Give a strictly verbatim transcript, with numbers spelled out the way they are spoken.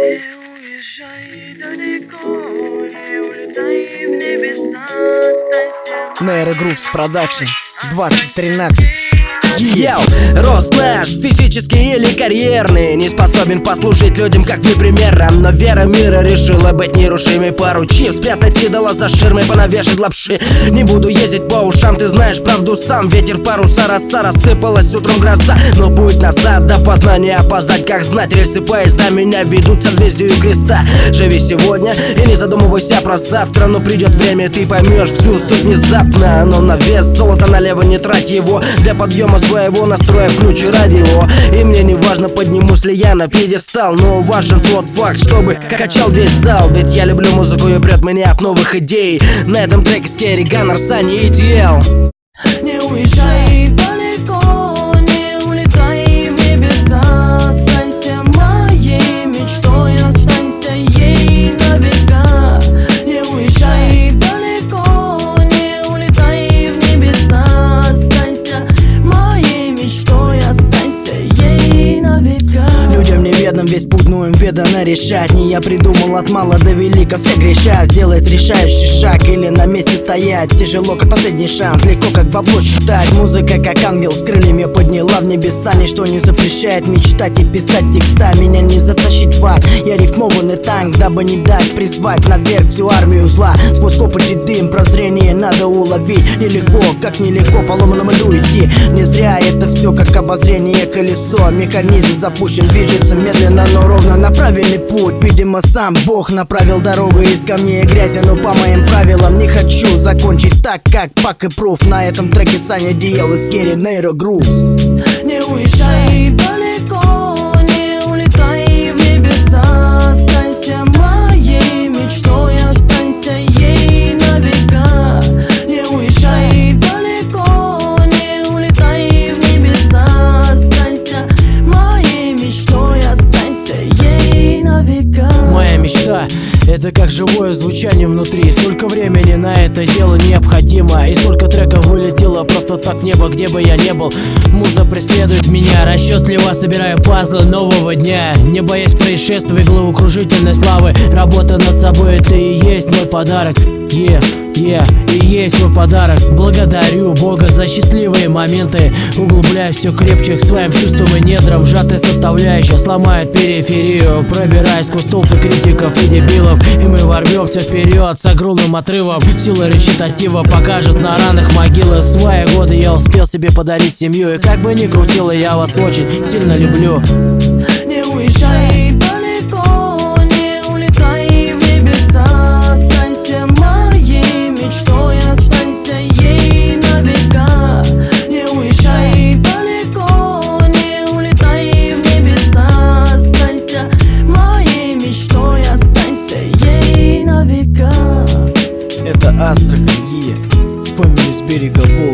Не уезжай далеко, не улетай в небеса, останься. Нейро Грувс Продакшн двадцать тринадцать. Йоу, рост наш, физический или карьерный, не способен послужить людям, как вы, примером. Но вера мира решила быть нерушимой, поручив спрятать идола за ширмой, понавешать лапши. Не буду ездить по ушам, ты знаешь правду сам. Ветер в паруса, роса, рассыпалась утром гроза. Но путь назад, до познания опоздать, как знать. Рельсы поезда меня ведут к созвездию креста. Живи сегодня и не задумывайся про завтра. Но придет время, ты поймешь всю суть внезапно. Но на вес золота налево не трать его, для подъема своего настроя включи радио. И мне не важно, поднимусь ли я на пьедестал, но важен тот факт, чтобы качал весь зал. Ведь я люблю музыку и прет меня от новых идей. На этом треке Скерри Ганнер, Сани и Ти Эл. Не уезжай далеко, не улетай в небеса, останься моей мечтой, останься ей на века. Не уезжай далеко, не улетай в небеса, останься моей мечтой, останься ей на века. Людям неведом весь путь, но им ведано решать. Не я придумал, от мала до велика все грешат. Сделать решающий шаг или на месте стоять. Тяжело, как последний шанс, легко, как бабло считать. Музыка, как ангел, с крыльями подняла в небеса. Ничто не запрещает мечтать и писать текста. Меня не затащить в ад, я рифмованный танк, дабы не дать призвать наверх всю армию зла. Сквозь копоть и дым, прозрение надо уловить. Нелегко, как нелегко по ломаному льду идти. Не зря это все как обозрение колесо. Механизм запущен, движется медленно, но ровно на правильный путь. Видимо, сам Бог направил дорогу из камней и грязи. Но по моим правилам не хочу закончить так, как Пак и Пруф. На этом треке Саня Ди Эл и Скерри Нейро Грувс. Не уезжай далеко, не улетай в небеса, останься моей мечтой, останься ей на века. Не уезжай далеко, не улетай в небеса, останься моей мечтой, останься ей на века. Моя мечта — это как живое звучание внутри. Сколько времени на это дело необходимо, и сколько треков вылетело просто так в небо, где бы я не был. Муза преследует меня, расчетливо собираю пазлы нового дня, не боясь происшествий, головокружительной славы. Работа над собой — это и есть мой подарок. Yeah, yeah, и есть мой подарок. Благодарю Бога за счастливые моменты. Углубляюсь все крепче к своим чувствам и недрам. Сжатая составляющая сломает периферию, пробираясь сквозь толпы критиков и дебилов. И мы ворвемся вперед с огромным отрывом. Сила речитатива покажет на ранах могилы. Свои годы я успел себе подарить семью. И как бы ни крутило, я вас очень сильно люблю. Не уезжай далеко, не улетай в небеса, останься моей мечтой, останься ей на века. Не уезжай далеко, не улетай в небеса, останься моей мечтой, останься ей на века. Это Астрахань, Е, фамилия с берега Волги.